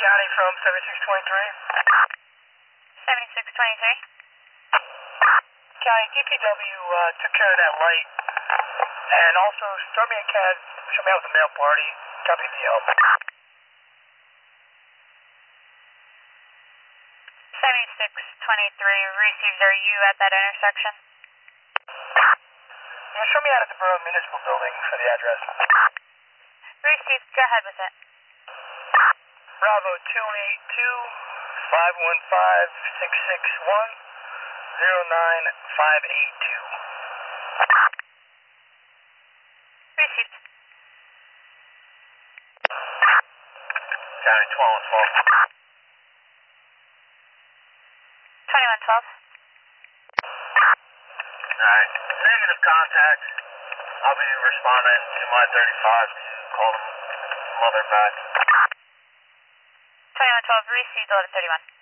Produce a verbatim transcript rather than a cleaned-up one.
Johnny from seventy-six twenty-three. seventy-six twenty-three. Johnny, D P W uh, took care of that light. And also, throw me a C A D, show me out with the mail party, copy the help. seventy-six twenty-three, received. Are you at that intersection? Yeah, show me out at the Borough Municipal Building for the address. Received. Go ahead with it. Bravo two eight two, five one five, six six one, zero nine five eight two. Received. Johnny, twelve twelve. twenty-one twelve. Alright, negative contact. I'll be responding to my thirty-five to call the mother back. twenty-one twelve, received, eleven thirty-one.